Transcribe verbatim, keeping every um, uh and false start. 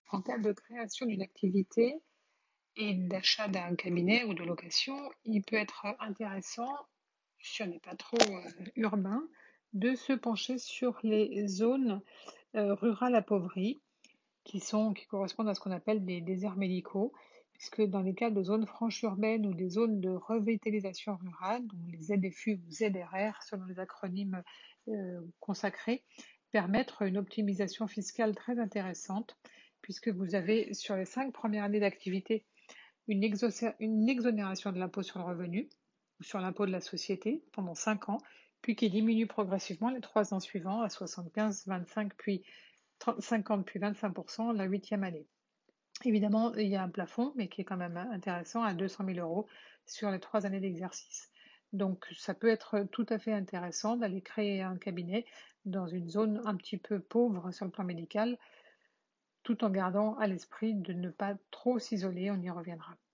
En cas de création d'une activité et d'achat d'un cabinet ou de location, il peut être intéressant, si on n'est pas trop euh, urbain, de se pencher sur les zones euh, rurales appauvries qui sont, qui correspondent à ce qu'on appelle des déserts médicaux, puisque dans les cas de zones franches urbaines ou des zones de revitalisation rurale, donc les Z F U ou Z R R selon les acronymes euh, consacrés, permettent une optimisation fiscale très intéressante, puisque vous avez sur les cinq premières années d'activité une, exocé- une exonération de l'impôt sur le revenu ou sur l'impôt de la société pendant cinq ans, puis qui diminue progressivement les trois ans suivants à soixante-quinze, vingt-cinq, puis cinquante, puis vingt-cinq pour cent la huitième année. Évidemment, il y a un plafond, mais qui est quand même intéressant, à deux cent mille euros sur les trois années d'exercice. Donc, ça peut être tout à fait intéressant d'aller créer un cabinet dans une zone un petit peu pauvre sur le plan médical, tout en gardant à l'esprit de ne pas trop s'isoler, on y reviendra.